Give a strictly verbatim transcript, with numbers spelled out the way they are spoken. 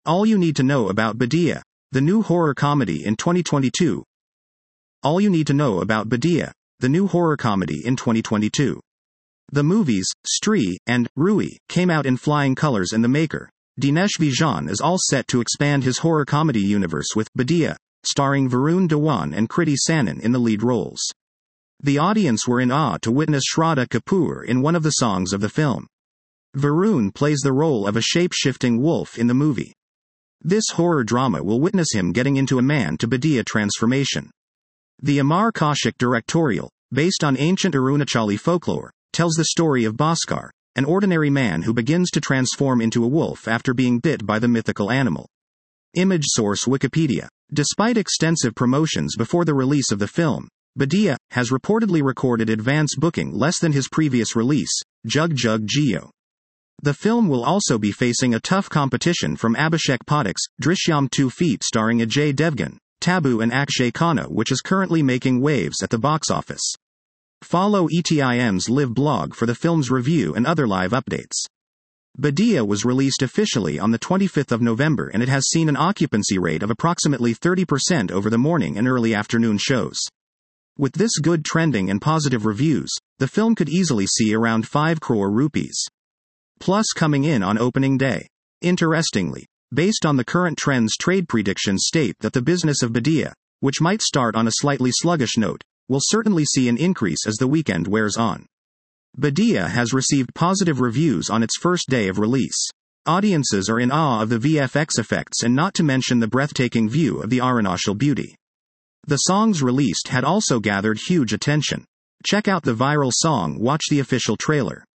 All you need to know about Badia, the new horror comedy in twenty twenty-two. All you need to know about Badia, the new horror comedy in twenty twenty-two. The movies, Stree, and Rui, came out in flying colors, and the maker, Dinesh Vijan, is all set to expand his horror comedy universe with Badia, starring Varun Dhawan and Kriti Sanon in the lead roles. The audience were in awe to witness Shraddha Kapoor in one of the songs of the film. Varun plays the role of a shape-shifting wolf in the movie. This horror drama will witness him getting into a man-to-Badia transformation. The Amar Kaushik directorial, based on ancient Arunachali folklore, tells the story of Bhaskar, an ordinary man who begins to transform into a wolf after being bit by the mythical animal. Image source Wikipedia. Despite extensive promotions before the release of the film, Badia has reportedly recorded advance booking less than his previous release, Jug Jug Jio. The film will also be facing a tough competition from Abhishek Pathak's Drishyam two feet starring Ajay Devgan, Tabu and Akshay Khanna, which is currently making waves at the box office. Follow E T I M's live blog for the film's review and other live updates. Badia was released officially on the twenty-fifth of November, and it has seen an occupancy rate of approximately thirty percent over the morning and early afternoon shows. With this good trending and positive reviews, the film could easily see around five crore rupees plus coming in on opening day. Interestingly, based on the current trends, trade predictions state that the business of Badia, which might start on a slightly sluggish note, will certainly see an increase as the weekend wears on. Badia has received positive reviews on its first day of release. Audiences are in awe of the V F X effects, and not to mention the breathtaking view of the Arunachal beauty. The songs released had also gathered huge attention. Check out the viral song, watch the official trailer.